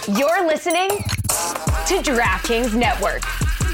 You're listening to DraftKings Network.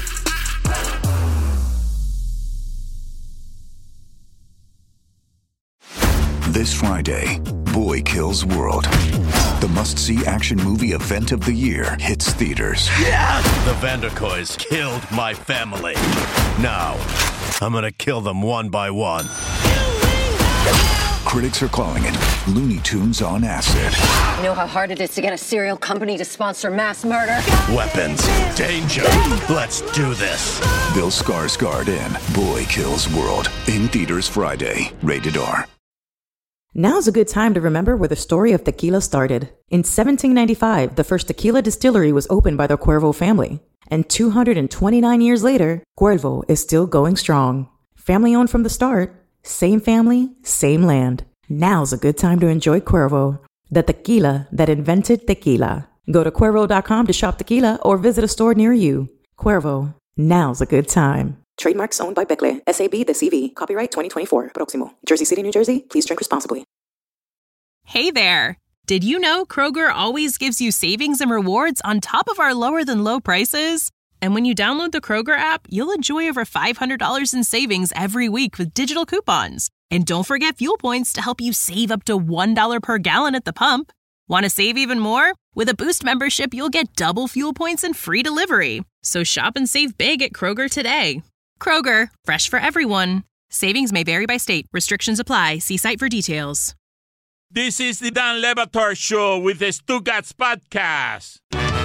This Friday, Boy Kills World. The must-see action movie event of the year hits theaters. Yeah! The Vanderkoys killed my family. Now, I'm gonna kill them one by one. Critics are calling it Looney Tunes on acid. You know how hard it is to get a serial company to sponsor mass murder? Weapons, danger, let's do this. Bill Skarsgård in Boy Kills World. In theaters Friday. Rated R. Now's a good time to remember where the story of tequila started. In 1795, the first tequila distillery was opened by the Cuervo family. And 229 years later, Cuervo is still going strong. Family owned from the start, same family, same land. Now's a good time to enjoy Cuervo, the tequila that invented tequila. Go to Cuervo.com to shop tequila or visit a store near you. Cuervo, now's a good time. Trademarks owned by Becle, SAB the CV. Copyright 2024. Proximo. Jersey City, New Jersey. Please drink responsibly. Hey there. Did you know Kroger always gives you savings and rewards on top of our lower than low prices? And when you download the Kroger app, you'll enjoy over $500 in savings every week with digital coupons. And don't forget fuel points to help you save up to $1 per gallon at the pump. Want to save even more? With a Boost membership, you'll get double fuel points and free delivery. So shop and save big at Kroger today. Kroger, fresh for everyone. Savings may vary by state. Restrictions apply. See site for details. This is the Dan Le Batard Show with the Stugats Podcast.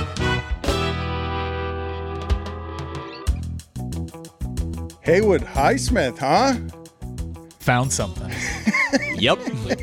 Haywood Highsmith, huh? Found something. Yep.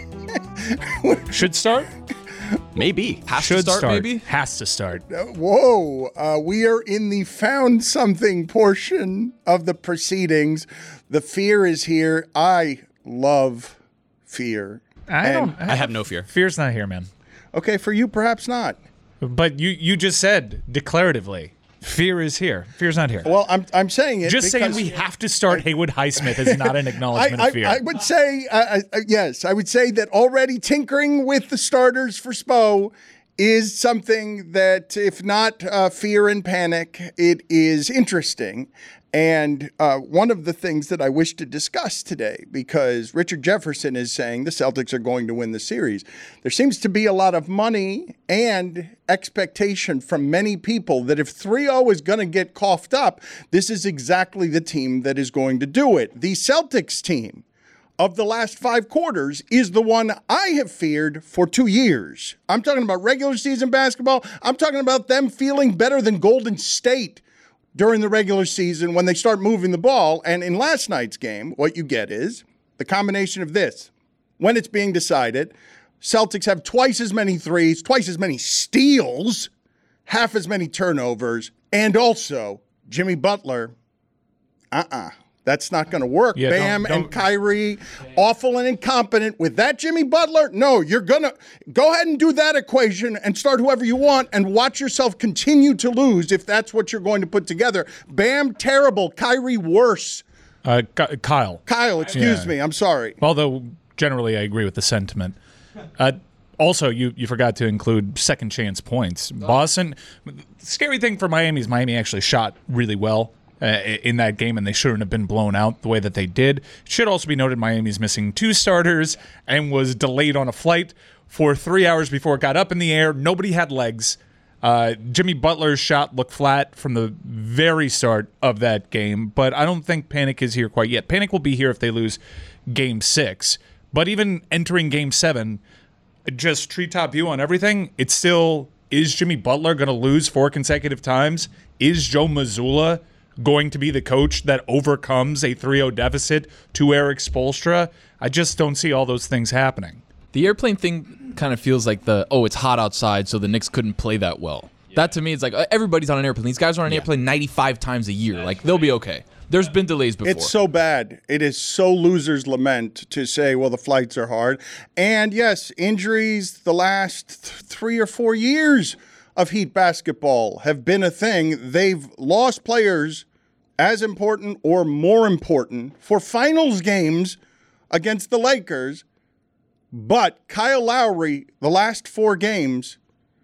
Should start? Maybe. Should start, maybe? Has to start. Whoa. We are in the found something portion of the proceedings. The fear is here. I love fear. I have no fear. Fear's not here, man. Okay, for you, perhaps not. But you just said declaratively, fear is here. Fear's not here. Well, I'm saying it just saying we have to start Haywood Highsmith is not an acknowledgement of fear. I would say, yes, I would say that already tinkering with the starters for Spo is something that, if not fear and panic, it is interesting. And one of the things that I wish to discuss today, because Richard Jefferson is saying the Celtics are going to win the series, there seems to be a lot of money and expectation from many people that if 3-0 is going to get coughed up, this is exactly the team that is going to do it. The Celtics team of the last 5 quarters is the one I have feared for 2 years. I'm talking about regular season basketball. I'm talking about them feeling better than Golden State during the regular season when they start moving the ball. And in last night's game, what you get is the combination of this. When it's being decided, Celtics have twice as many threes, twice as many steals, half as many turnovers, and also Jimmy Butler. That's not going to work. Yeah, Bam don't. And Kyrie, awful and incompetent. With that Jimmy Butler, no, you're going to go ahead and do that equation and start whoever you want and watch yourself continue to lose if that's what you're going to put together. Bam, terrible. Kyrie, worse. Kyle, excuse me. I'm sorry. Although generally I agree with the sentiment. Also, you forgot to include second chance points. Boston, the scary thing for Miami is Miami actually shot really well in that game, and they shouldn't have been blown out the way that they did. It should also be noted Miami's missing 2 starters and was delayed on a flight for 3 hours before it got up in the air. Nobody had legs. Jimmy Butler's shot looked flat from the very start of that game, but I don't think panic is here quite yet. Panic will be here if they lose Game 6. But even entering Game 7, just treetop view on everything, it's still, is Jimmy Butler going to lose 4 consecutive times? Is Joe Mazzulla going to be the coach that overcomes a 3-0 deficit to Eric Spoelstra? I just don't see all those things happening. The airplane thing kind of feels like it's hot outside, so the Knicks couldn't play that well. Yeah. That to me is like, everybody's on an airplane. These guys are on an airplane 95 times a year. Like, they'll be okay. There's been delays before. It's so bad. It is so loser's lament to say, well, the flights are hard. And yes, injuries the last 3 or 4 years of Heat basketball have been a thing. They've lost players as important or more important for finals games against the Lakers. But Kyle Lowry, the last 4 games,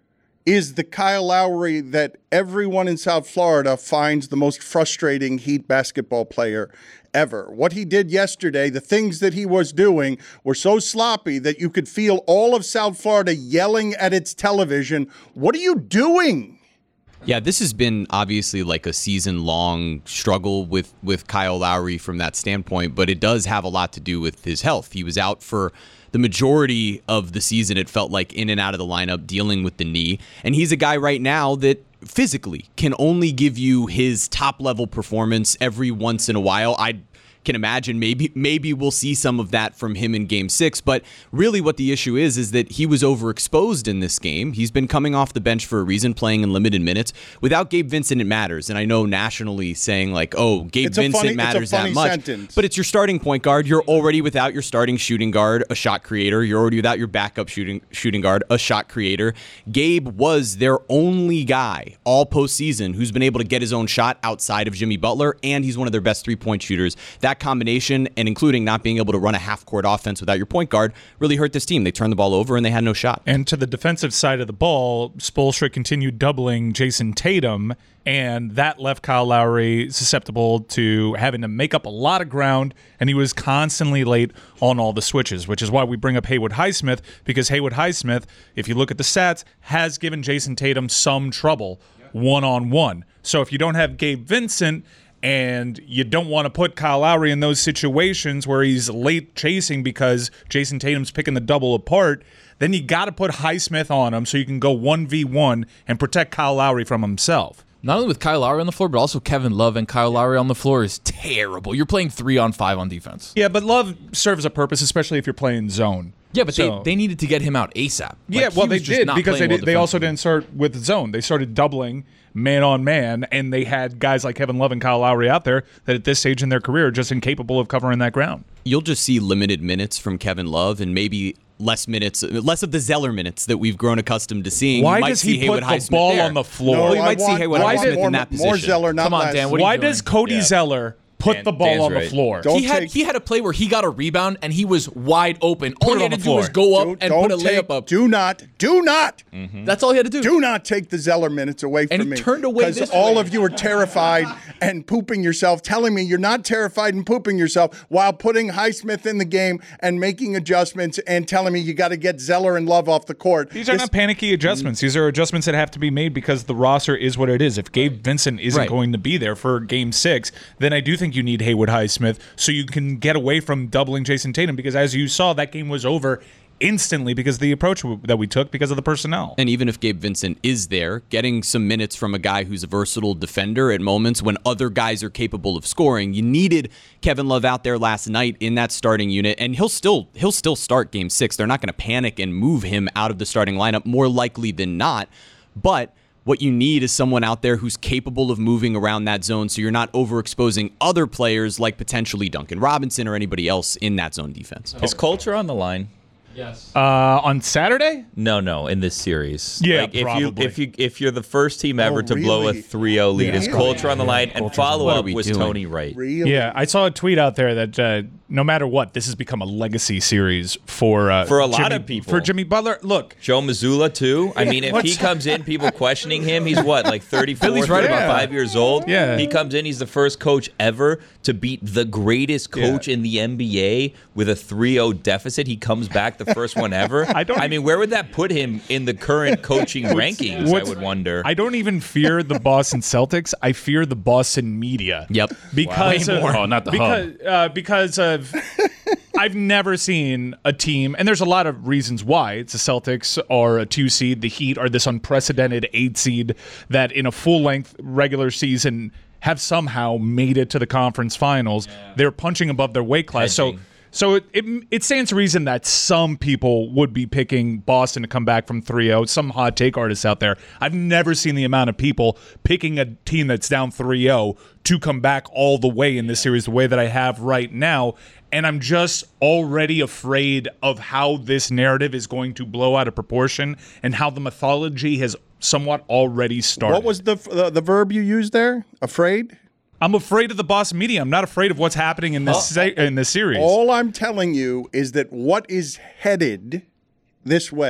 is the Kyle Lowry that everyone in South Florida finds the most frustrating Heat basketball player ever. What he did yesterday, the things that he was doing were so sloppy that you could feel all of South Florida yelling at its television, "What are you doing?" Yeah, this has been obviously like a season-long struggle with Kyle Lowry from that standpoint, but it does have a lot to do with his health. He was out for the majority of the season, it felt like, in and out of the lineup, dealing with the knee. And he's a guy right now that physically can only give you his top-level performance every once in a while. I can imagine maybe we'll see some of that from him in Game 6, but really what the issue is that he was overexposed in this game. He's been coming off the bench for a reason, playing in limited minutes. Without Gabe Vincent, it matters, and I know nationally saying like, oh, Gabe Vincent matters that much, sentence. But it's your starting point guard. You're already without your starting shooting guard, a shot creator. You're already without your backup shooting guard, a shot creator. Gabe was their only guy all postseason who's been able to get his own shot outside of Jimmy Butler, and he's one of their best three-point shooters. That combination, and including not being able to run a half-court offense without your point guard, really hurt this team. They turned the ball over, and they had no shot. And to the defensive side of the ball, Spoelstra continued doubling Jason Tatum, and that left Kyle Lowry susceptible to having to make up a lot of ground, and he was constantly late on all the switches, which is why we bring up Haywood Highsmith, because Haywood Highsmith, if you look at the stats, has given Jason Tatum some trouble one-on-one. So if you don't have Gabe Vincent, and you don't want to put Kyle Lowry in those situations where he's late chasing because Jason Tatum's picking the double apart, then you got to put Highsmith on him so you can go 1v1 and protect Kyle Lowry from himself. Not only with Kyle Lowry on the floor, but also Kevin Love and Kyle Lowry on the floor is terrible. You're playing 3-on-5 on defense. Yeah, but Love serves a purpose, especially if you're playing zone. Yeah, but they needed to get him out ASAP. Yeah, well, they did because they also didn't start with zone. They started doubling man-on-man, and they had guys like Kevin Love and Kyle Lowry out there that at this stage in their career are just incapable of covering that ground. You'll just see limited minutes from Kevin Love and maybe less of the Zeller minutes that we've grown accustomed to seeing. Why does he put the ball on the floor? No, you might see Haywood Highsmith in that position. More Zeller, not Come on, less. Dan, Why does Cody Zeller put the ball on the floor? He had a play where he got a rebound and he was wide open. All he had to do was go up and put a layup up. Do not. Mm-hmm. That's all he had to do. Do not take the Zeller minutes away from me. And he turned away because all of you are terrified and pooping yourself, telling me you're not terrified and pooping yourself while putting Highsmith in the game and making adjustments and telling me you got to get Zeller and Love off the court. These are not panicky adjustments. These are adjustments that have to be made because the roster is what it is. If Gabe Vincent isn't going to be there for Game 6, then I do think you need Haywood Highsmith so you can get away from doubling Jason Tatum, because as you saw, that game was over instantly because of the approach that we took because of the personnel. And even if Gabe Vincent is there, getting some minutes from a guy who's a versatile defender at moments when other guys are capable of scoring, you needed Kevin Love out there last night in that starting unit, and he'll still start Game 6. They're not going to panic and move him out of the starting lineup, more likely than not, but what you need is someone out there who's capable of moving around that zone so you're not overexposing other players like potentially Duncan Robinson or anybody else in that zone defense. Is culture on the line? Yes. On Saturday? No, in this series. Yeah, like probably. if you're the first team ever to blow a 3-0 lead, is culture on the line? And follow-up was Tony Wright. Really? Yeah, I saw a tweet out there that no matter what, this has become a legacy series for a lot of people. For Jimmy Butler, look. Joe Mazzulla, too. I mean, if he comes in, people questioning him, he's what, like 34, Billy's right about 5 years old? Yeah. He comes in, he's the first coach ever to beat the greatest coach in the NBA with a 3-0 deficit. He comes back the first one ever. I mean, where would that put him in the current coaching rankings, I would wonder. I don't even fear the Boston Celtics. I fear the Boston media. Yep. Because not the hub. Because of I've never seen a team, and there's a lot of reasons why. It's the Celtics are a 2 seed. The Heat are this unprecedented 8 seed that in a full-length regular season have somehow made it to the conference finals. Yeah. They're punching above their weight class. So it stands to reason that some people would be picking Boston to come back from 3-0. Some hot take artists out there. I've never seen the amount of people picking a team that's down 3-0 to come back all the way in this series the way that I have right now. And I'm just already afraid of how this narrative is going to blow out of proportion and how the mythology has somewhat already started. What was the verb you used there? Afraid? I'm afraid of the Boston media. I'm not afraid of what's happening in this in this series. All I'm telling you is that what is headed this way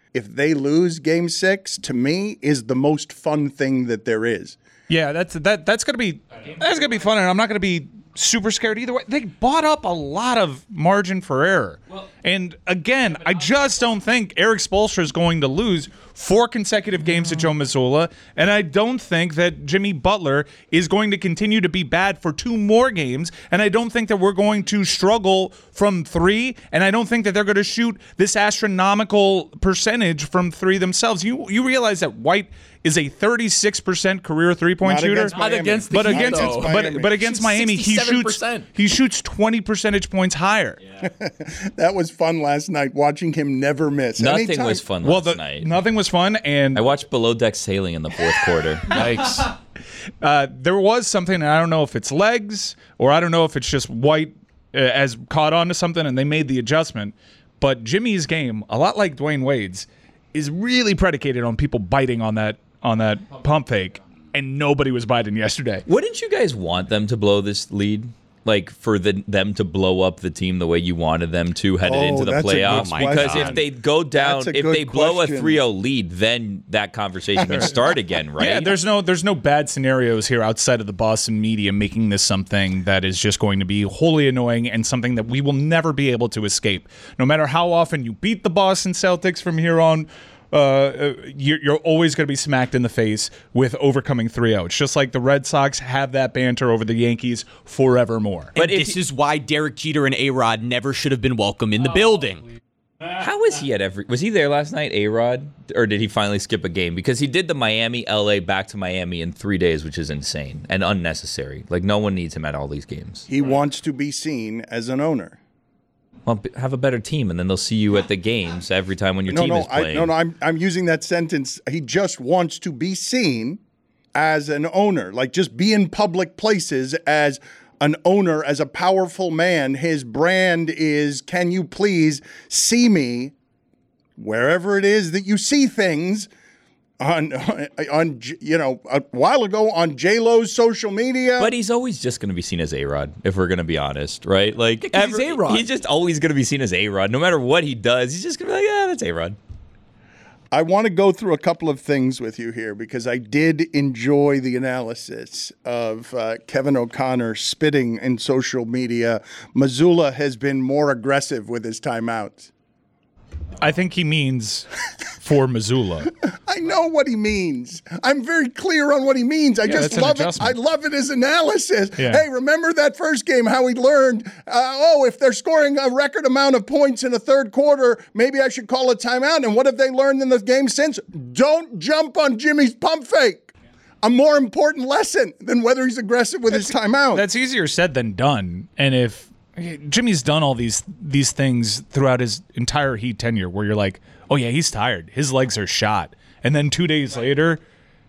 if they lose Game 6, to me, is the most fun thing that there is. Yeah, that's gonna be fun, and I'm not gonna be super scared either way. They bought up a lot of margin for error. And again, I just don't think Eric Spoelstra is going to lose 4 consecutive games to Joe Mazzulla, and I don't think that Jimmy Butler is going to continue to be bad for 2 more games, and I don't think that we're going to struggle from 3, and I don't think that they're going to shoot this astronomical percentage from 3 themselves. You realize that White is a 36% career three-point shooter. Not against the Heat, though. But against Miami, he shoots 20 percentage points higher. Yeah. That was fun last night, watching him never miss. Nothing was fun last night. Nothing was fun, and I watched Below Deck Sailing in the fourth quarter. Yikes. There was something, and I don't know if it's legs or I don't know if it's just White as caught on to something and they made the adjustment. But Jimmy's game, a lot like Dwayne Wade's, is really predicated on people biting on that pump fake, and nobody was biting yesterday. Wouldn't you guys want them to blow this lead? Like for them to blow up the team the way you wanted them to headed into the playoffs? Because if they go down, if they blow a 3-0 lead, then that conversation can start again, right? Yeah, there's no bad scenarios here outside of the Boston media making this something that is just going to be wholly annoying and something that we will never be able to escape. No matter how often you beat the Boston Celtics from here on, you're always going to be smacked in the face with overcoming 3-0. It's just like the Red Sox have that banter over the Yankees forevermore. But this is why Derek Jeter and A-Rod never should have been welcome in the building. How is he was he there last night, A-Rod? Or did he finally skip a game? Because he did the Miami, LA, back to Miami in 3 days, which is insane and unnecessary. Like, no one needs him at all these games. He wants to be seen as an owner. Well, have a better team, and then they'll see you at the games every time when your team is playing. I'm using that sentence. He just wants to be seen as an owner, like just be in public places as an owner, as a powerful man. His brand is, can you please see me wherever it is that you see things on a while ago on J-Lo's social media. But he's always just going to be seen as A-Rod, if we're going to be honest, right? Like he's A-Rod. He's just always going to be seen as A-Rod. No matter what he does, he's just going to be like, yeah, that's A-Rod. I want to go through a couple of things with you here because I did enjoy the analysis of Kevin O'Connor spitting in social media. Mazzulla has been more aggressive with his timeouts. I think he means for Mazzulla. I know what he means. I'm very clear on what he means. I just love it. I love it as analysis. Yeah. Hey, remember that first game, how we learned, if they're scoring a record amount of points in the third quarter, maybe I should call a timeout. And what have they learned in the game since? Don't jump on Jimmy's pump fake. A more important lesson than whether he's aggressive with his timeout. That's easier said than done. And if Jimmy's done all these things throughout his entire Heat tenure where you're like, oh, yeah, he's tired. His legs are shot. And then 2 days later,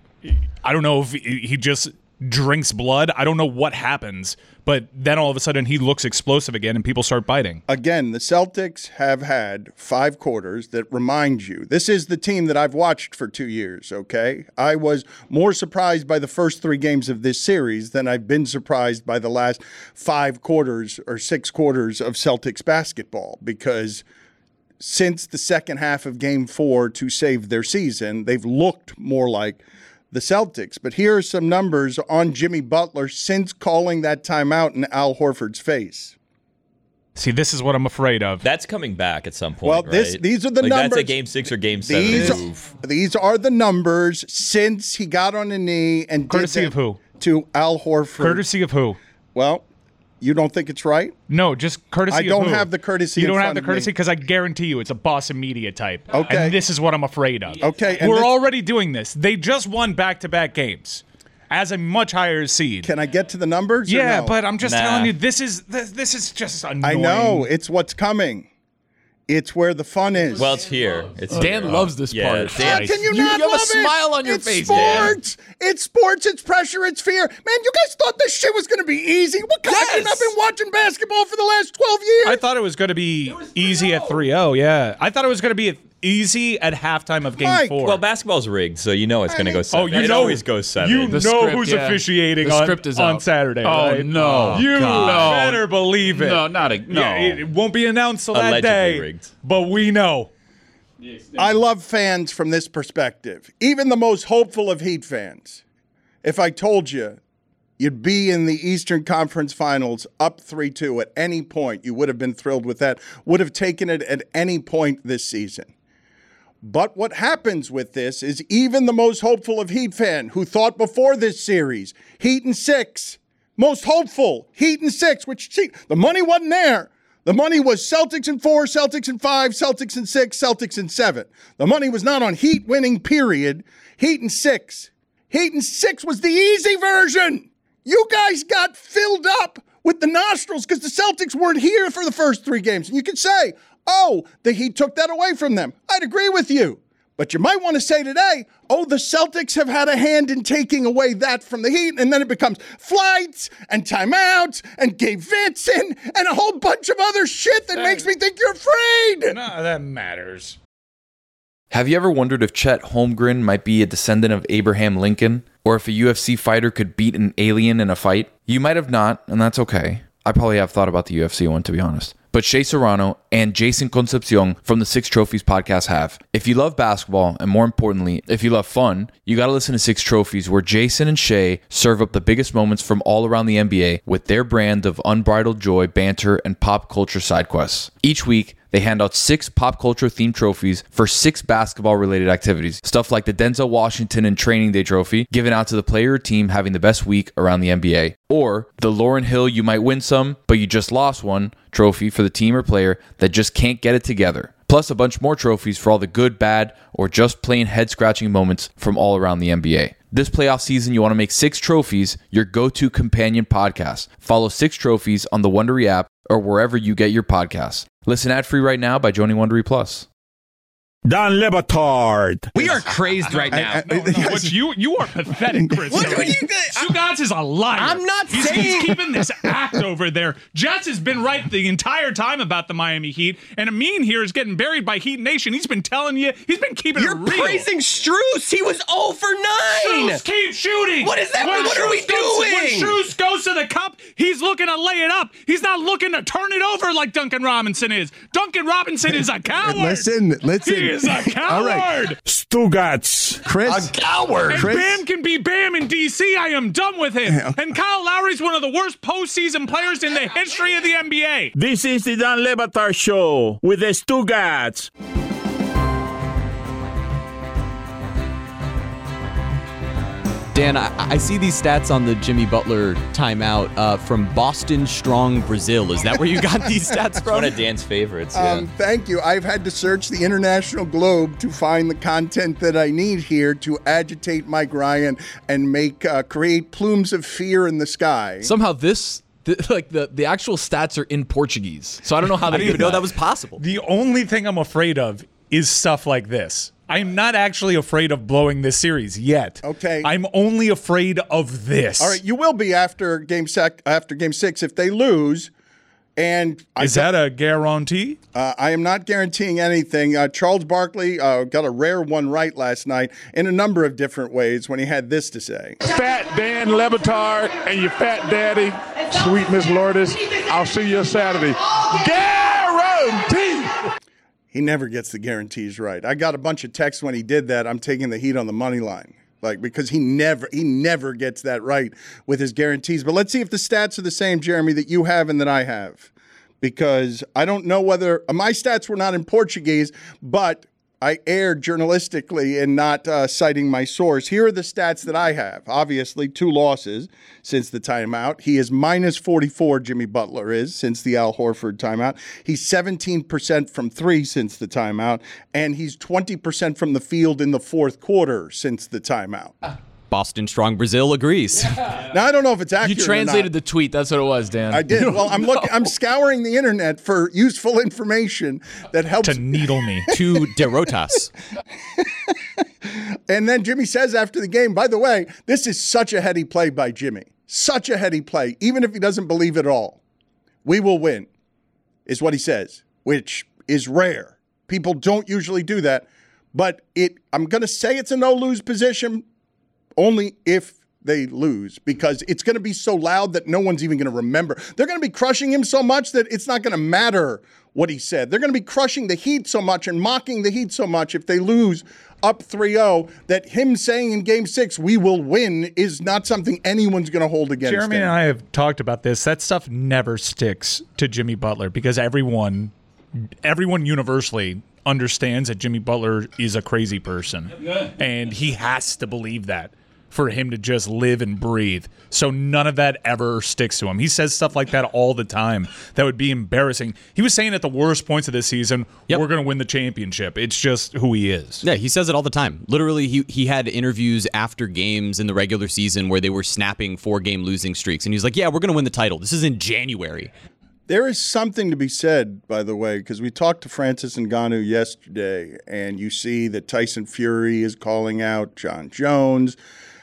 I don't know if he just drinks blood. I don't know what happens. But then all of a sudden he looks explosive again and people start biting. Again, the Celtics have had 5 quarters that remind you. This is the team that I've watched for 2 years, okay? I was more surprised by the first 3 games of this series than I've been surprised by the last 5 quarters or 6 quarters of Celtics basketball because since the second half of Game 4 to save their season, they've looked more like the Celtics. But here are some numbers on Jimmy Butler since calling that timeout in Al Horford's face. See, this is what I'm afraid of. That's coming back at some point, well, right? These are the numbers. That's a Game 6 or Game 7 These are the numbers since he got on a knee and courtesy of who? To Al Horford. Courtesy of who? Well, you don't think it's right? No, just courtesy of who? I don't have the courtesy. You don't have the courtesy because I guarantee you it's a Boston media type. Okay. And this is what I'm afraid of. Okay. We're already doing this. They just won back-to-back games as a much higher seed. Can I get to the numbers? Yeah, no? but I'm just telling you, this is just annoying. I know. It's what's coming. It's where the fun is. Well, it's here. Dan loves this part. Dan, can you not have love a smile on your it's face, sports. Dan. It's sports. It's pressure. It's fear. Man, you guys thought this shit was going to be easy. What kind of not been watching basketball for the last 12 years? I thought it was going to be easy at 3-0, yeah. I thought it was going to be easy at halftime of Game 4. Well, basketball's rigged, so you know it's going to go 7. Oh, it always goes 7. You know who's officiating on Saturday, right? Oh, no. You better believe it. No, not a... No. Yeah, it won't be announced till that Allegedly day, rigged. but we know. I love fans from this perspective. Even the most hopeful of Heat fans. If I told you you'd be in the Eastern Conference Finals up 3-2 at any point, you would have been thrilled with that, would have taken it at any point this season. But what happens with this is even the most hopeful of Heat fan who thought before this series, Heat in 6, most hopeful, Heat in 6, which, see, the money wasn't there. The money was Celtics in 4, Celtics in 5, Celtics in 6, Celtics in 7. The money was not on Heat winning, period. Heat in 6. Heat in 6 was the easy version. You guys got filled up with the nostrils because the Celtics weren't here for the first 3 games. And you could say, oh, the Heat took that away from them. I'd agree with you. But you might want to say today, oh, the Celtics have had a hand in taking away that from the Heat, and then it becomes flights and timeouts and Gabe Vincent and a whole bunch of other shit that makes me think you're afraid. No, that matters. Have you ever wondered if Chet Holmgren might be a descendant of Abraham Lincoln? Or if a UFC fighter could beat an alien in a fight? You might have not, and that's okay. I probably have thought about the UFC one, to be honest. But Shea Serrano and Jason Concepcion from the Six Trophies podcast have. If you love basketball, and more importantly, if you love fun, you got to listen to Six Trophies, where Jason and Shea serve up the biggest moments from all around the NBA with their brand of unbridled joy, banter, and pop culture side quests. Each week, they hand out 6 pop culture themed trophies for 6 basketball related activities. Stuff like the Denzel Washington and Training Day trophy, given out to the player or team having the best week around the NBA. Or the Lauryn Hill You Might Win Some, But You Just Lost One trophy for the team or player that just can't get it together. Plus a bunch more trophies for all the good, bad, or just plain head-scratching moments from all around the NBA. This playoff season, you want to make 6 Trophies your go-to companion podcast. Follow 6 Trophies on the Wondery app or wherever you get your podcasts. Listen ad-free right now by joining Wondery Plus. Don Le Batard. We are crazed right now. What you are pathetic, Chris. Stugotz is a liar. I'm not saying. He's keeping this act over there. Jets has been right the entire time about the Miami Heat, and Amin here is getting buried by Heat Nation. He's been telling you. He's been keeping it real. You're praising Strus. He was 0 for 9. Strus keeps shooting. What is that? What are we doing? When Strus goes to the cup, he's looking to lay it up. He's not looking to turn it over like Duncan Robinson is. Duncan Robinson is a coward. Listen. He is a coward. All right. Stugotz. Chris. A coward. And Bam can be Bam in D.C. I am done with him. And Kyle Lowry's one of the worst postseason players in the history of the NBA. This is the Don Le Batard Show with the Stugotz. Dan, I see these stats on the Jimmy Butler timeout from Boston Strong Brazil. Is that where you got these stats from? It's one of Dan's favorites. Yeah. Thank you. I've had to search the international globe to find the content that I need here to agitate Mike Ryan and create plumes of fear in the sky. Somehow the actual stats are in Portuguese. So I don't know how they even know that was possible. The only thing I'm afraid of is stuff like this. I'm not actually afraid of blowing this series yet. Okay. I'm only afraid of this. All right, you will be after Game 6 if they lose. And is that a guarantee? I am not guaranteeing anything. Charles Barkley got a rare one right last night in a number of different ways when he had this to say. Fat Dan Le Batard and your fat daddy, sweet Miss Lourdes, I'll see you Saturday. Guarantee! He never gets the guarantees right. I got a bunch of texts when he did that. I'm taking the Heat on the money line. Because he never gets that right with his guarantees. But let's see if the stats are the same, Jeremy, that you have and that I have. Because I don't know whether my stats were not in Portuguese, but I erred journalistically in not citing my source. Here are the stats that I have. Obviously, 2 losses since the timeout. He is minus 44, Jimmy Butler is, since the Al Horford timeout. He's 17% from 3 since the timeout, and he's 20% from the field in the fourth quarter since the timeout. Boston Strong Brazil agrees. Now, I don't know if it's accurate. You translated the tweet. That's what it was, Dan. I did. Well, I'm scouring the internet for useful information that helps to needle me. To Derotas. And then Jimmy says after the game, by the way, this is such a heady play by Jimmy. Such a heady play, even if he doesn't believe it all. We will win, is what he says, which is rare. People don't usually do that. But I'm going to say it's a no-lose position, only if they lose, because it's going to be so loud that no one's even going to remember. They're going to be crushing him so much that it's not going to matter what he said. They're going to be crushing the Heat so much and mocking the Heat so much if they lose up 3-0 that him saying in Game 6, we will win, is not something anyone's going to hold against Jeremy him. and I have talked about this. That stuff never sticks to Jimmy Butler because everyone universally understands that Jimmy Butler is a crazy person. And he has to believe that for him to just live and breathe. So none of that ever sticks to him. He says stuff like that all the time. That would be embarrassing. He was saying at the worst points of this season, we're going to win the championship. It's just who he is. Yeah, he says it all the time. Literally, he had interviews after games in the regular season where they were snapping 4-game losing streaks. And he was like, yeah, we're going to win the title. This is in January. There is something to be said, by the way, because we talked to Francis Ngannou yesterday, and you see that Tyson Fury is calling out John Jones.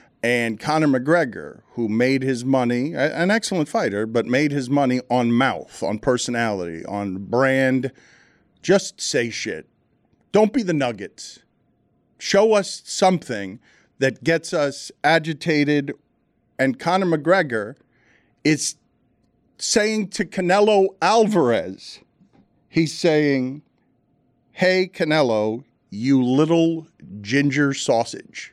And Conor McGregor, who made his money, an excellent fighter, but made his money on mouth, on personality, on brand. Just say shit. Don't be the Nuggets. Show us something that gets us agitated. And Conor McGregor is saying to Canelo Alvarez, he's saying, hey, Canelo, you little ginger sausage.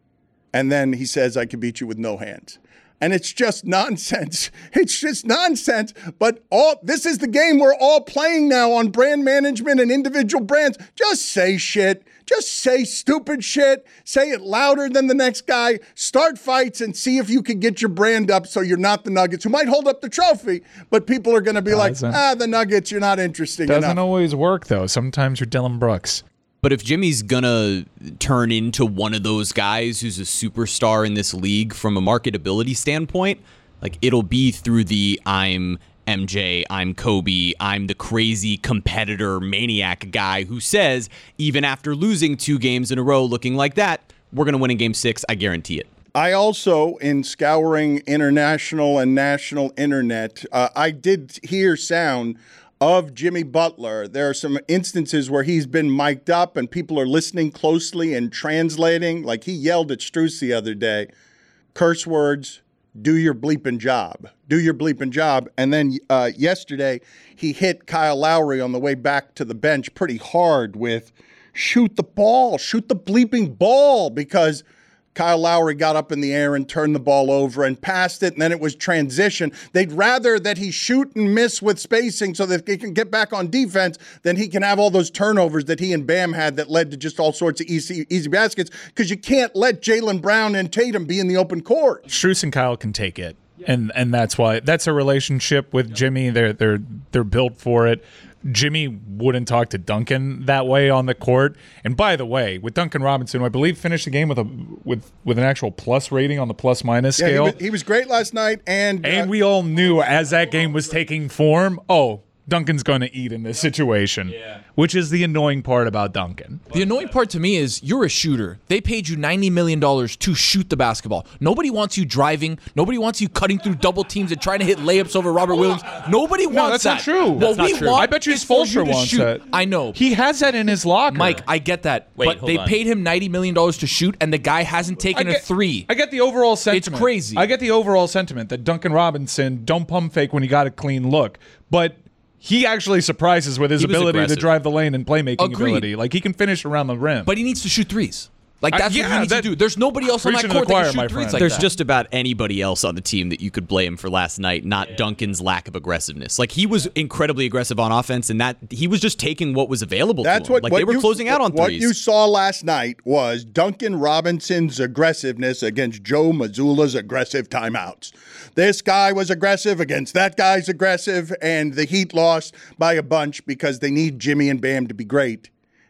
And then he says, I can beat you with no hands. And it's just nonsense. It's just nonsense. But this is the game we're all playing now on brand management and individual brands. Just say shit. Just say stupid shit. Say it louder than the next guy. Start fights and see if you can get your brand up so you're not the Nuggets, who might hold up the trophy, but people are going to be like, the Nuggets, you're not interesting enough. Doesn't always work, though. Sometimes you're Dylan Brooks. But if Jimmy's gonna turn into one of those guys who's a superstar in this league from a marketability standpoint, like it'll be through the I'm MJ, I'm Kobe, I'm the crazy competitor maniac guy who says, even after losing 2 games in a row looking like that, we're gonna win in Game 6, I guarantee it. I also, in scouring international and national internet, I did hear sound of Jimmy Butler. There are some instances where he's been mic'd up and people are listening closely and translating. Like he yelled at Strus the other day, curse words, do your bleeping job. Do your bleeping job. And then yesterday, he hit Kyle Lowry on the way back to the bench pretty hard with shoot the ball, shoot the bleeping ball, because Kyle Lowry got up in the air and turned the ball over and passed it, and then it was transition. They'd rather that he shoot and miss with spacing so that he can get back on defense than he can have all those turnovers that he and Bam had that led to just all sorts of easy baskets, because you can't let Jaylen Brown and Tatum be in the open court. Strus and Kyle can take it, and that's why that's a relationship with Jimmy. They're built for it. Jimmy wouldn't talk to Duncan that way on the court. And by the way, with Duncan Robinson, who I believe finished the game with an actual plus rating on the plus-minus scale. He was great last night. And we all knew as that game was taking form, Duncan's going to eat in this situation, which is the annoying part about Duncan. The annoying part to me is you're a shooter. They paid you $90 million to shoot the basketball. Nobody wants you driving. Nobody wants you cutting through double teams and trying to hit layups over Robert Williams. Nobody wants that. That's not true. What we want, I bet you Spoelstra wants that. I know. He has that in his locker. Mike, I get that. But they paid him $90 million to shoot, and the guy hasn't taken a 3. I get the overall sentiment. It's crazy. I get the overall sentiment that Duncan Robinson don't pump fake when he got a clean look. But he actually surprises with his ability to drive the lane and playmaking ability. Like, he can finish around the rim. But he needs to shoot threes. Like, that's what he needs to do. There's nobody else on that court that can shoot threes like that. There's just about anybody else on the team that you could blame for last night, not Duncan's lack of aggressiveness. Like, he was incredibly aggressive on offense, and that he was just taking what was available to him. Like, they were closing out on threes. What you saw last night was Duncan Robinson's aggressiveness against Joe Mazzulla's aggressive timeouts. This guy was aggressive against that guy's aggressive, and the Heat lost by a bunch because they need Jimmy and Bam to be great.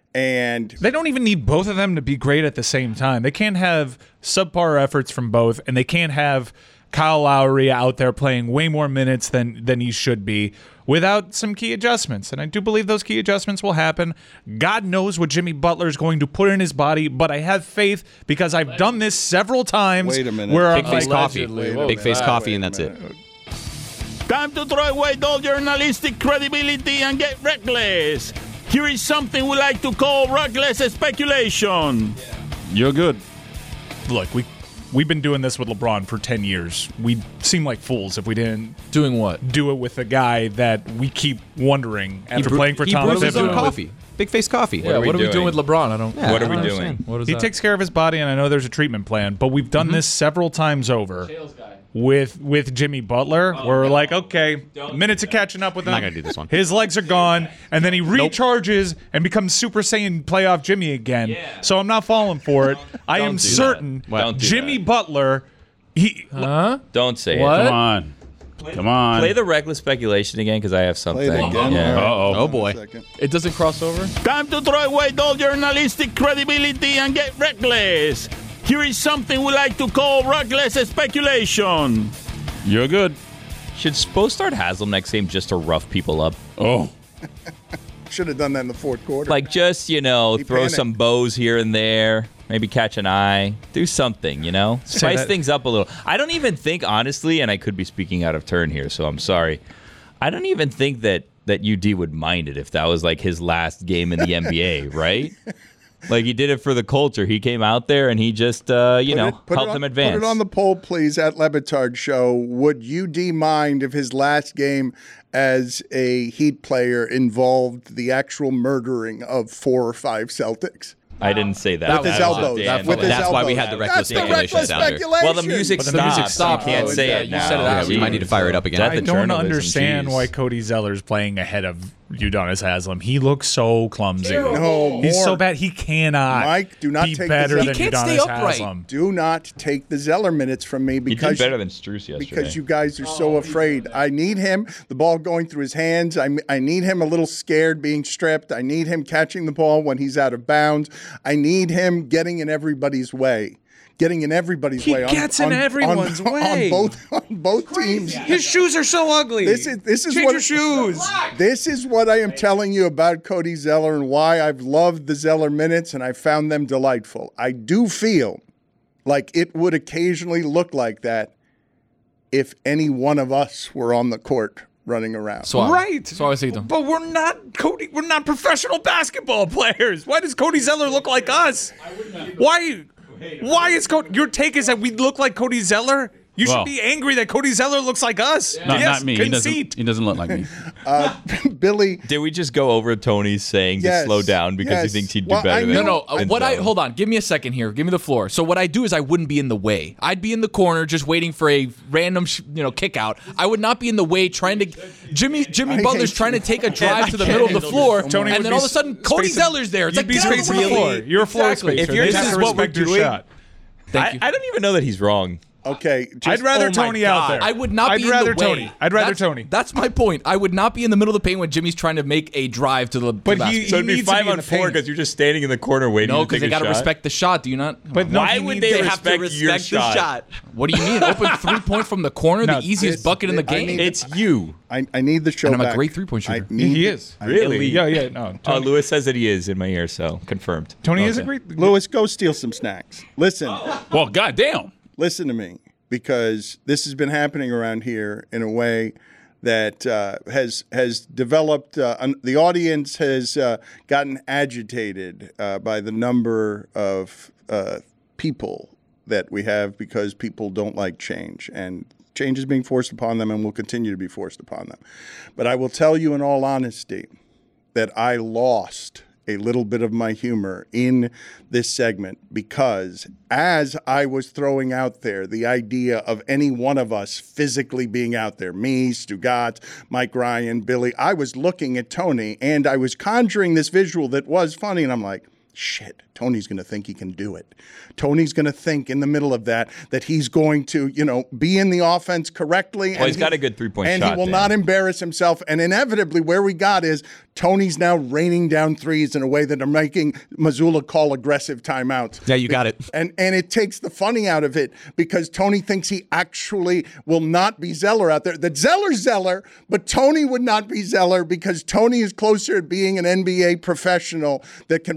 And they don't even need both of them to be great at the same time. They can't have subpar efforts from both, and they can't have Kyle Lowry out there playing way more minutes than he should be without some key adjustments. And I do believe those key adjustments will happen. God knows what Jimmy Butler is going to put in his body, but I have faith because I've done this several times. Wait a minute. Where Big face coffee. Big face coffee, and that's it. Time to throw away all journalistic credibility and get reckless. Here is something we like to call reckless speculation. You're good. Look, we've been doing this with LeBron for 10 years. We'd seem like fools if we didn't doing what? Do it with a guy that we keep wondering after playing for Tom Thibodeau. Coffee. Big face coffee. Yeah, what are we doing with LeBron? I don't. Yeah, what are we understand. doing? What is He that? takes care of his body, and I know there's a treatment plan, but we've done this several times over with Jimmy Butler. Where we're like, okay, minutes of catching up with him. I'm not gonna do this one. His legs are gone, and then he recharges and becomes Super Saiyan playoff Jimmy again. Yeah. So I'm not falling for it. I am certain Jimmy Butler. Don't say What? it. Come on. Come on. Play the reckless speculation again because I have something. Play it again. Yeah. Oh boy. It doesn't cross over. Time to throw away all journalistic credibility and get reckless. Here is something we like to call reckless speculation. You're good. Should Spo start Haslam next game just to rough people up? Oh. Should have done that in the fourth quarter. Like just, throw panicked. some bows here and there. Maybe catch an eye. Do something, Spice things up a little. I don't even think, honestly, and I could be speaking out of turn here, so I'm sorry. I don't even think that UD would mind it if that was like his last game in the NBA, right? Like he did it for the culture. He came out there and he just, helped them advance. Put it on the poll, please, at Lebitard Show. Would UD mind if his last game as a Heat player involved the actual murdering of 4 or 5 Celtics? I didn't say that. With his elbows. That's why we had the reckless speculation sounder. Well, the music stopped. You can't say it now. You said it out. We might need to fire it up again. I don't understand why Cody Zeller's playing ahead of Udonis Haslam. He looks so clumsy. No, he's more. so bad. He cannot. Mike, do not be take better the than Udonis Haslam. Do not take the Zeller minutes from me because he did better than Strus yesterday. Because you guys are so afraid. I need him. The ball going through his hands. I need him a little scared being stripped. I need him catching the ball when he's out of bounds. I need him getting in everybody's way. Getting in everybody's way. He gets in everyone's way. On both teams. His shoes are so ugly. This is Change what your shoes. This is what I am telling you about Cody Zeller and why I've loved the Zeller minutes and I found them delightful. I do feel like it would occasionally look like that if any one of us were on the court running around. Right. Suavecito. But we're not Cody. We're not professional basketball players. Why does Cody Zeller look like us? Why is Cody? Your take is that we look like Cody Zeller? You should be angry that Cody Zeller looks like us. No, yes, not me. He doesn't look like me. Billy. Did we just go over Tony's saying to slow down because he thinks he'd do better than Hold on. Give me a second here. Give me the floor. So what I do is I wouldn't be in the way. I'd be in the corner just waiting for a random kick out. I would not be in the way trying to Jimmy Butler's trying to take a drive to the middle of the floor, and then all of a sudden Cody Zeller's there. It's like get off the floor. You're a floor spacer. If this is what we're doing, I don't even know that he's wrong. Okay, I'd rather Tony out there. I would not be in the way. I'd rather Tony. That's my point. I would not be in the middle of the paint when Jimmy's trying to make a drive to the basket. So it'd be 5-on-4 because you're just standing in the corner waiting. No, because they got to respect the shot. Do you not? But why would they respect your shot? What do you mean? Open 3-point from the corner, the easiest bucket in the game. It's you. I need the show and I'm back. a great 3-point shooter. He is. Really? Yeah. No. Lewis says that he is in my ear, so confirmed. Tony is a great. Lewis, go steal some snacks. Listen. Well, goddamn. Listen to me, because this has been happening around here in a way that has developed. The audience has gotten agitated by the number of people that we have because people don't like change, and change is being forced upon them and will continue to be forced upon them. But I will tell you in all honesty that I lost a little bit of my humor in this segment because as I was throwing out there the idea of any one of us physically being out there, me, Stugat, Mike Ryan, Billy, I was looking at Tony and I was conjuring this visual that was funny, and I'm like, shit, Tony's going to think he can do it. Tony's going to think in the middle of that he's going to, be in the offense correctly. Well, he's got a good 3-point shot. And he will not embarrass himself. And inevitably, where we got is Tony's now raining down threes in a way that are making Missoula call aggressive timeouts. Yeah, you got it. And it takes the funny out of it because Tony thinks he actually will not be Zeller out there. That Zeller's Zeller, but Tony would not be Zeller because Tony is closer to being an NBA professional that can run the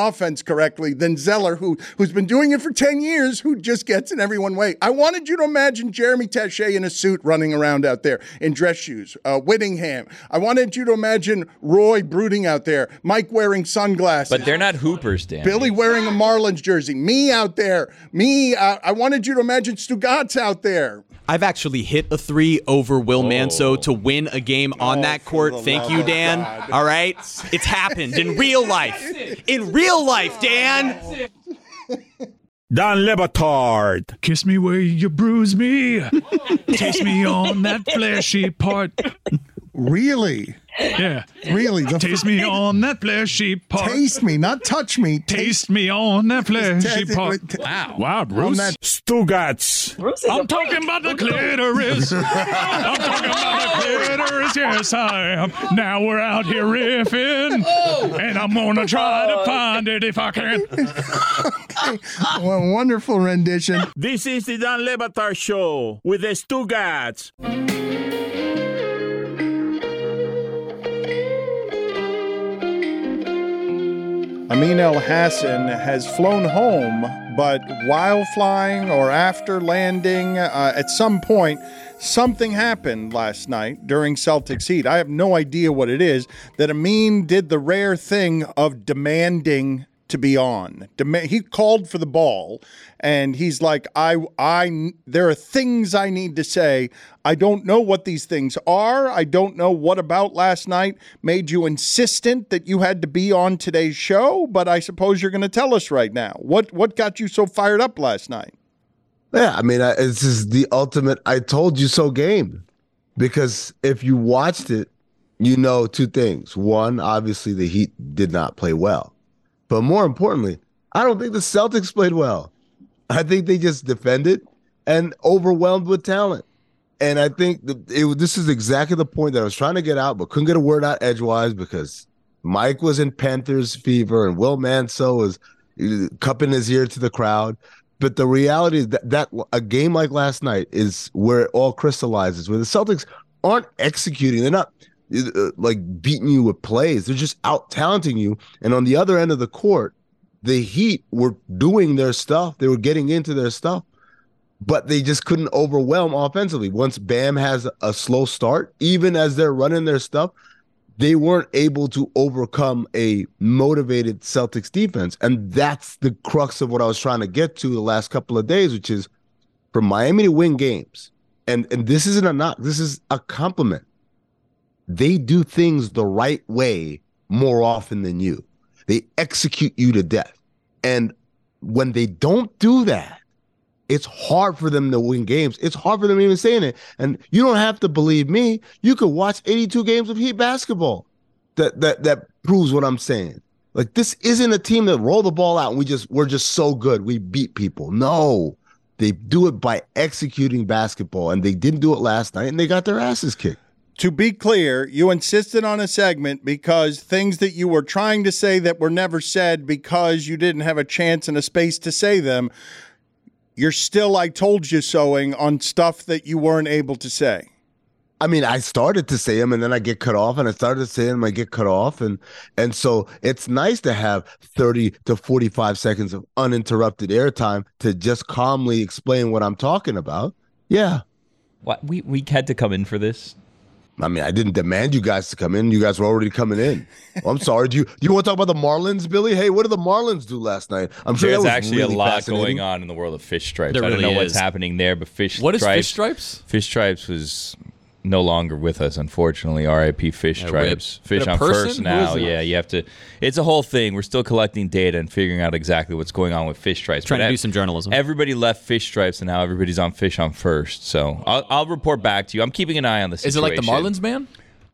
offense correctly than Zeller, who's been doing it for 10 years, who just gets in everyone's way. I wanted you to imagine Jeremy Taché in a suit running around out there in dress shoes, Whittingham. I wanted you to imagine Roy brooding out there, Mike wearing sunglasses. But they're not hoopers, Dan. Billy wearing a Marlins jersey, me out there, I wanted you to imagine Stugatz out there. I've actually hit a 3 over Will Manso to win a game on that court. Thank you, Dan. All right? It's happened in real life. In real life, Dan. Dan Le Batard. Kiss me where you bruise me. Taste me on that fleshy part. Really? Yeah. Really? Taste me on that fleshy part. Taste me, not touch me. Taste me on that fleshy part. Wow, Bruce. Stugatz. I'm talking about the clitoris. I'm talking about the clitoris. Yes, I am. Now we're out here riffing. And I'm going to try to find it if I can. Okay. Well, wonderful rendition. This is the Dan Le Batard Show with the Stugatz. Amin El-Hassan has flown home, but while flying or after landing, at some point, something happened last night during Celtics Heat. I have no idea what it is, that Amin did the rare thing of demanding to be on. He called for the ball, and he's like, there are things I need to say. I don't know what these things are. I don't know what about last night made you insistent that you had to be on today's show, but I suppose you're going to tell us right now. What got you so fired up last night? Yeah, I mean, this is the ultimate I told you so game. Because if you watched it, you know two things. One, obviously the Heat did not play well. But more importantly, I don't think the Celtics played well. I think they just defended and overwhelmed with talent. And I think this is exactly the point that I was trying to get out, but couldn't get a word out edgewise because Mike was in Panthers fever and Will Manso was cupping his ear to the crowd. But the reality is that a game like last night is where it all crystallizes, where the Celtics aren't executing. They're not like beating you with plays. They're just out-talenting you. And on the other end of the court, the Heat were doing their stuff. They were getting into their stuff, but they just couldn't overwhelm offensively. Once Bam has a slow start, even as they're running their stuff, they weren't able to overcome a motivated Celtics defense. And that's the crux of what I was trying to get to the last couple of days, which is for Miami to win games. And this isn't a knock. This is a compliment. They do things the right way more often than you. They execute you to death. And when they don't do that, it's hard for them to win games. It's hard for them even saying it. And you don't have to believe me. You could watch 82 games of Heat basketball that proves what I'm saying. Like, this isn't a team that roll the ball out and we're just so good. We beat people. No, they do it by executing basketball. And they didn't do it last night, and they got their asses kicked. To be clear, you insisted on a segment because things that you were trying to say that were never said because you didn't have a chance and a space to say them, you're still I told you soing on stuff that you weren't able to say. I mean, I started to say them and then I get cut off, and I started to say them, I get cut off. And so it's nice to have 30 to 45 seconds of uninterrupted airtime to just calmly explain what I'm talking about. Yeah. What, we had to come in for this? I mean, I didn't demand you guys to come in. You guys were already coming in. I'm sorry. Do you want to talk about the Marlins, Billy? Hey, what did the Marlins do last night? I'm sure there's that was actually really a lot going on in the world of Fish Stripes. I don't know what's happening there, but What is Fish Stripes? Fish Stripes was no longer with us, unfortunately. R.I.P. Fish Stripes. Fish on First now. Yeah, you have to. It's a whole thing. We're still collecting data and figuring out exactly what's going on with Fish Stripes. Trying to do some journalism. Everybody left Fish Stripes, and now everybody's on Fish on First. So I'll report back to you. I'm keeping an eye on the situation. Is it like the Marlins, man?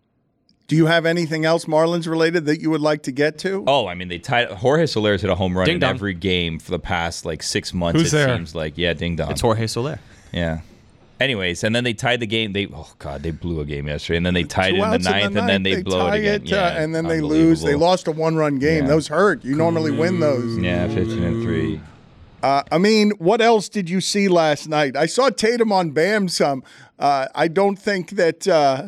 Do you have anything else Marlins related that you would like to get to? Oh, I mean, Jorge Soler's hit a home run in every game for the past 6 months. Who's there? Seems like. Yeah, ding dong. It's Jorge Soler. Yeah. Anyways, and then they tied the game. They blew a game yesterday, and then they tied it in the ninth, and then they blow it again. And then they lose. They lost a one-run game. Yeah. Those hurt. You normally win those. Yeah, 15-3. I mean, what else did you see last night? I saw Tatum on Bam some. I don't think that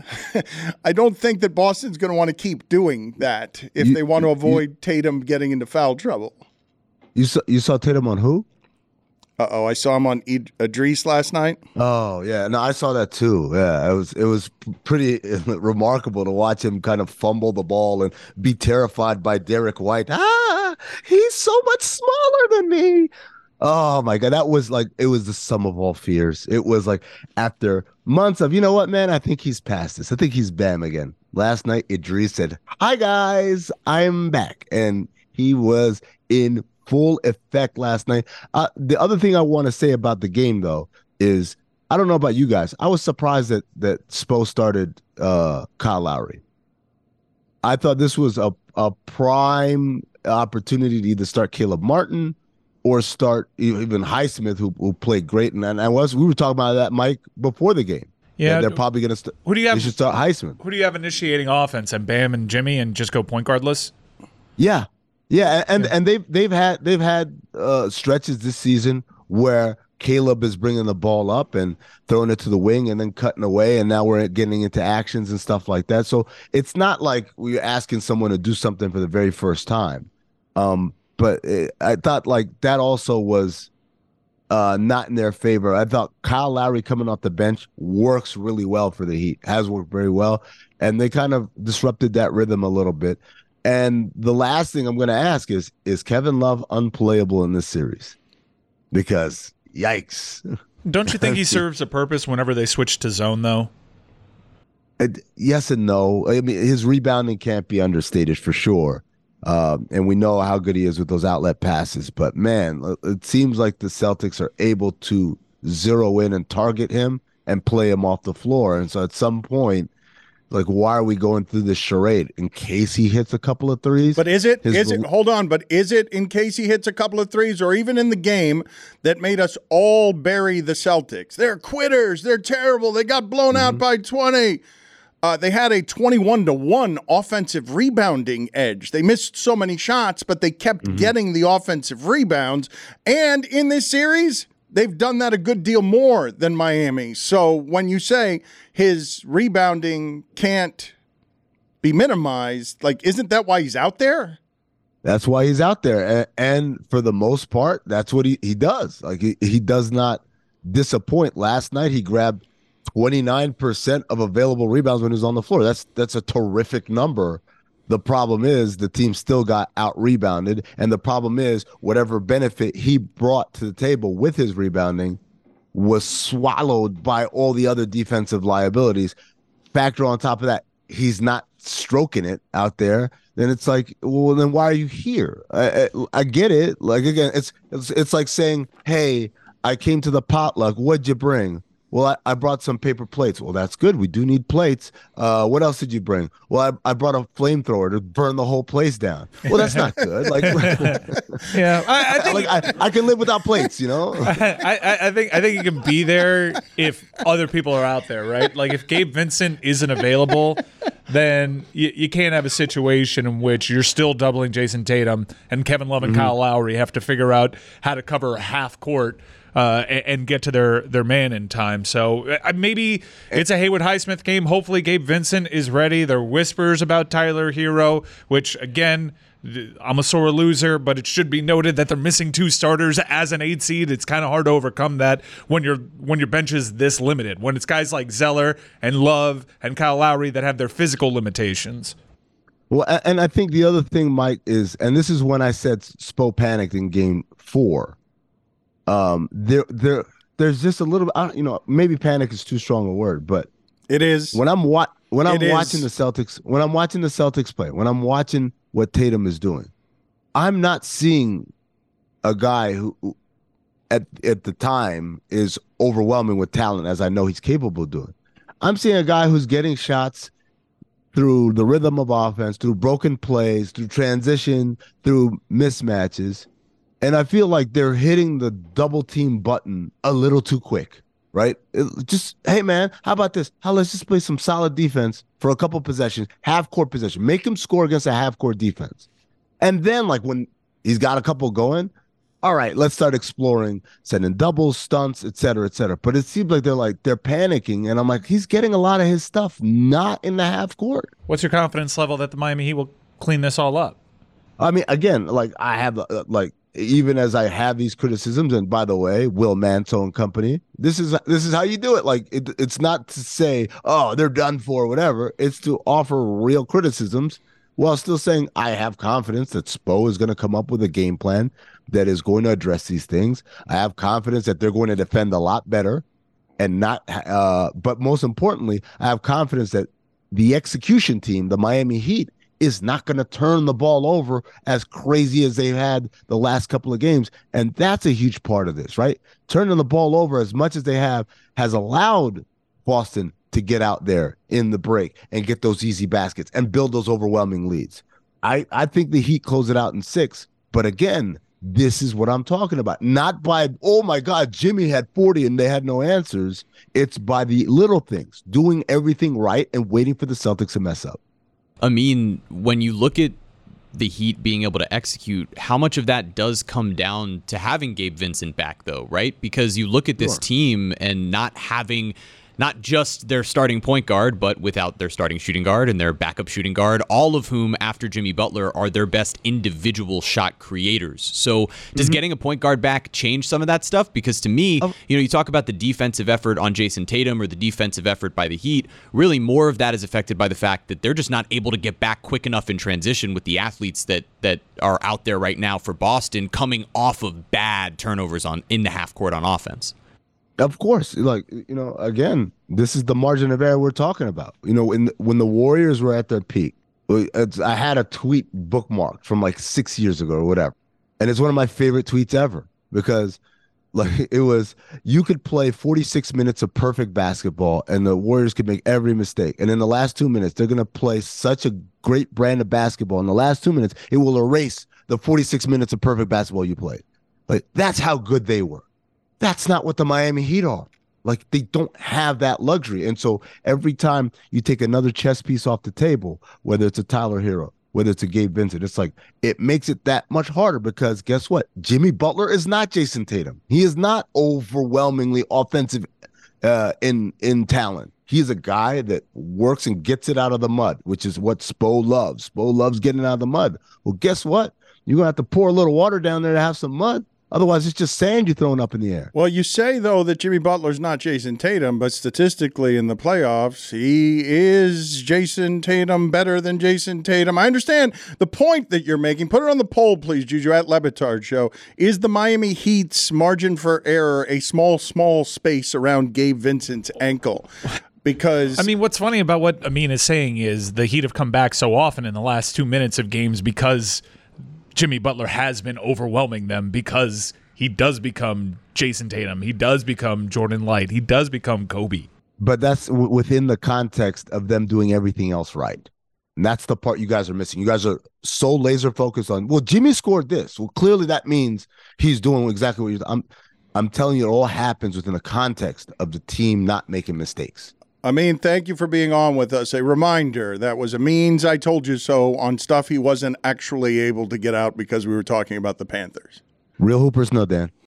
Boston's going to want to keep doing that if they want to avoid Tatum getting into foul trouble. You saw Tatum on who? I saw him on Idris last night. Oh yeah, no, I saw that too. Yeah, it was pretty remarkable to watch him kind of fumble the ball and be terrified by Derek White. He's so much smaller than me. Oh my God, that was like, it was the sum of all fears. It was like after months of, you know what, man, I think he's past this. I think he's Bam again. Last night, Idris said, "Hi guys, I'm back," and he was in full effect last night. The other thing I want to say about the game, though, is I don't know about you guys. I was surprised that Spo started Kyle Lowry. I thought this was a prime opportunity to either start Caleb Martin or start even Highsmith, who played great. And we were talking about that, Mike, before the game. Yeah, they're probably going to. Who do you have? They should start Highsmith. Who do you have initiating offense? And Bam and Jimmy, and just go point guardless? Yeah. Yeah, and they've had stretches this season where Caleb is bringing the ball up and throwing it to the wing and then cutting away, and now we're getting into actions and stuff like that. So it's not like we're asking someone to do something for the very first time. But I thought like that also was not in their favor. I thought Kyle Lowry coming off the bench works really well for the Heat, has worked very well, and they kind of disrupted that rhythm a little bit. And the last thing I'm going to ask is Kevin Love unplayable in this series? Because, yikes. Don't you think he serves a purpose whenever they switch to zone, though? Yes and no. I mean, his rebounding can't be understated for sure. And we know how good he is with those outlet passes. But, man, it seems like the Celtics are able to zero in and target him and play him off the floor. And so at some point, like, why are we going through this charade in case he hits a couple of threes? But is it hold on, but is it in case he hits a couple of threes, or even in the game that made us all bury the Celtics? They're quitters. They're terrible. They got blown out by 20. They had a 21-1 offensive rebounding edge. They missed so many shots, but they kept getting the offensive rebounds. And in this series, they've done that a good deal more than Miami. So when you say his rebounding can't be minimized, like, isn't that why he's out there? That's why he's out there. And for the most part, that's what he does. Like, he does not disappoint. Last night, he grabbed 29% of available rebounds when he was on the floor. That's a terrific number. The problem is the team still got out-rebounded, and the problem is whatever benefit he brought to the table with his rebounding was swallowed by all the other defensive liabilities. Factor on top of that, he's not stroking it out there. Then it's like, well, then why are you here? I get it. Like, again, it's like saying, hey, I came to the potluck. What'd you bring? Well, I brought some paper plates. Well, that's good. We do need plates. What else did you bring? Well, I brought a flamethrower to burn the whole place down. Well, that's not good. Like, yeah, I think I can live without plates. You know, I think you can be there if other people are out there, right? Like, if Gabe Vincent isn't available, then you can't have a situation in which you're still doubling Jason Tatum and Kevin Love and Kyle Lowry have to figure out how to cover a half court. And get to their man in time. So maybe it's a Haywood Highsmith game. Hopefully Gabe Vincent is ready. There are whispers about Tyler Hero, which, again, I'm a sore loser, but it should be noted that they're missing two starters as an 8 seed. It's kind of hard to overcome that when your bench is this limited, when it's guys like Zeller and Love and Kyle Lowry that have their physical limitations. Well, and I think the other thing, Mike, is, and this is when I said Spo panicked in game 4. There's just a little, maybe panic is too strong a word, but it is. When I'm watching the Celtics play, when I'm watching what Tatum is doing, I'm not seeing a guy who at the time is overwhelming with talent, as I know he's capable of doing. I'm seeing a guy who's getting shots through the rhythm of offense, through broken plays, through transition, through mismatches. And I feel like they're hitting the double team button a little too quick, right? Hey, man, how about this? Let's just play some solid defense for a couple possessions, half-court possession. Make him score against a half-court defense. And then, like, when he's got a couple going, all right, let's start exploring sending doubles, stunts, et cetera, et cetera. But it seems like they're panicking, and I'm like, he's getting a lot of his stuff not in the half court. What's your confidence level that the Miami Heat will clean this all up? I mean, again, like I have even as I have these criticisms, and by the way, Will Manto and company, this is how you do it. Like it's not to say, oh, they're done for, or whatever. It's to offer real criticisms while still saying I have confidence that Spo is going to come up with a game plan that is going to address these things. I have confidence that they're going to defend a lot better, and not. But most importantly, I have confidence that the execution team, the Miami Heat, is not going to turn the ball over as crazy as they've had the last couple of games. And that's a huge part of this, right? Turning the ball over as much as they have has allowed Boston to get out there in the break and get those easy baskets and build those overwhelming leads. I think the Heat close it out in 6. But again, this is what I'm talking about. Not by, oh my God, Jimmy had 40 and they had no answers. It's by the little things, doing everything right and waiting for the Celtics to mess up. I mean, when you look at the Heat being able to execute, how much of that does come down to having Gabe Vincent back, though, right? Because you look at this team and not having not just their starting point guard, but without their starting shooting guard and their backup shooting guard, all of whom, after Jimmy Butler, are their best individual shot creators. So does getting a point guard back change some of that stuff? Because to me, you talk about the defensive effort on Jason Tatum or the defensive effort by the Heat. Really, more of that is affected by the fact that they're just not able to get back quick enough in transition with the athletes that are out there right now for Boston, coming off of bad turnovers in the half court on offense. Of course, again, this is the margin of error we're talking about. When the Warriors were at their peak, I had a tweet bookmarked from like 6 years ago or whatever. And it's one of my favorite tweets ever because it was, you could play 46 minutes of perfect basketball and the Warriors could make every mistake. And in the last 2 minutes, they're going to play such a great brand of basketball. In the last 2 minutes, it will erase the 46 minutes of perfect basketball you played. That's how good they were. That's not what the Miami Heat are. They don't have that luxury. And so every time you take another chess piece off the table, whether it's a Tyler Hero, whether it's a Gabe Vincent, it's it makes it that much harder because guess what? Jimmy Butler is not Jason Tatum. He is not overwhelmingly offensive in talent. He is a guy that works and gets it out of the mud, which is what Spo loves. Spo loves getting out of the mud. Well, guess what? You're going to have to pour a little water down there to have some mud. Otherwise, it's just sand you're throwing up in the air. Well, you say, though, that Jimmy Butler's not Jason Tatum, but statistically in the playoffs, he is Jason Tatum better than Jason Tatum. I understand the point that you're making. Put it on the poll, please, Juju, at Le Batard Show. Is the Miami Heat's margin for error a small space around Gabe Vincent's ankle? Because what's funny about what Amin is saying is the Heat have come back so often in the last 2 minutes of games because Jimmy Butler has been overwhelming them because he does become Jason Tatum. He does become Jordan Light. He does become Kobe. But that's within the context of them doing everything else right. And that's the part you guys are missing. You guys are so laser focused on, well, Jimmy scored this. Well, clearly that means he's doing exactly what you're I'm telling you, it all happens within the context of the team not making mistakes. Amin, thank you for being on with us. A reminder, that was Amin's I Told You So on stuff he wasn't actually able to get out because we were talking about the Panthers. Real Hoopers know, Dan.